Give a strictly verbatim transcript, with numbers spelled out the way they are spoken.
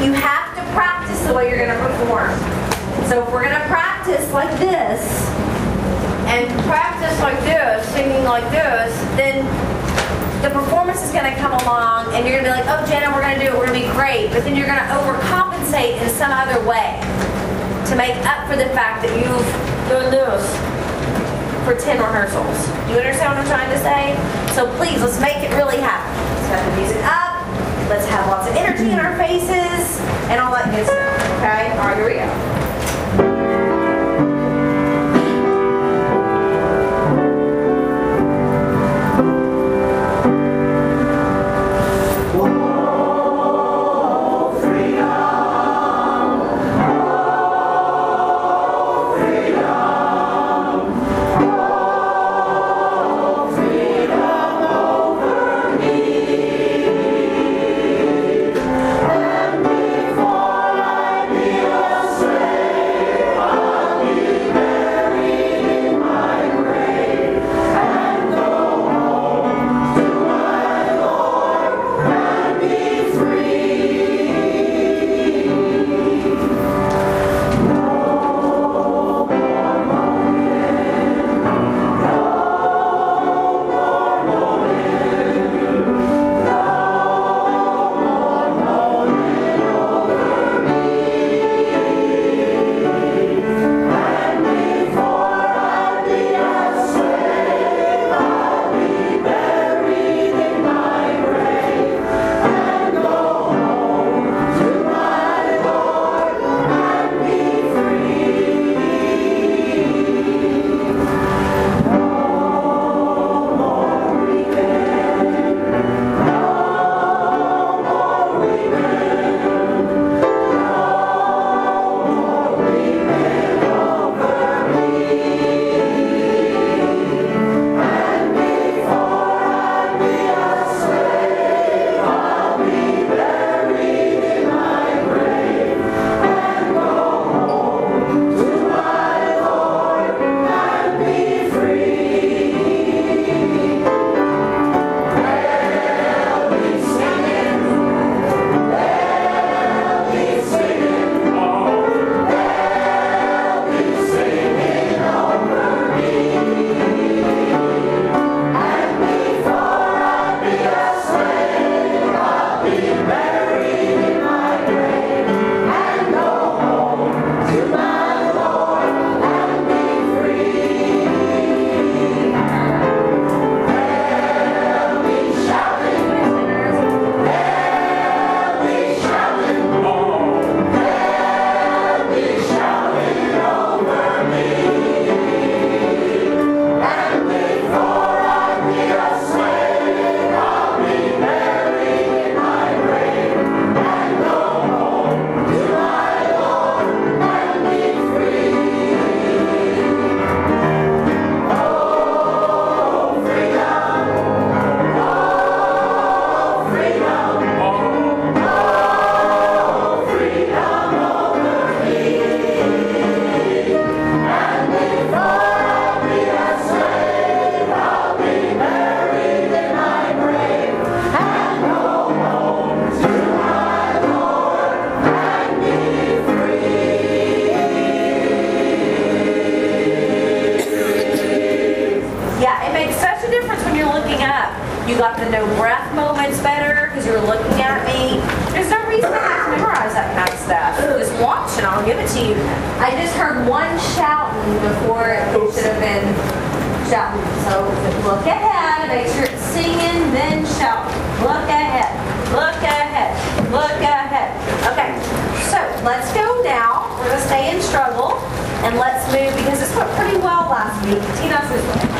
you have to practice the way you're going to perform. So if we're going to practice like this, and practice like this, singing like this, then the performance is going to come along, and you're going to be like, oh, Jenna, we're going to do it, we're going to be great, but then you're going to overcompensate in some other way to make up for the fact that you've done this for ten rehearsals. Do you understand what I'm trying to say? So please, let's make it really happen. Let's have the music up. Let's have lots of energy in our faces and all that good stuff. Okay? All right, here we go. You got the no breath moments better because you were looking at me. There's no reason I have to memorize that kind of stuff. Just watch and I'll give it to you. I just heard one shouting before it should have been shouting. So look ahead, make sure it's singing, then shouting. Look ahead, look ahead, look ahead. Okay, so let's go now. We're going to stay in struggle and let's move because this went pretty well last week. Tina's this way.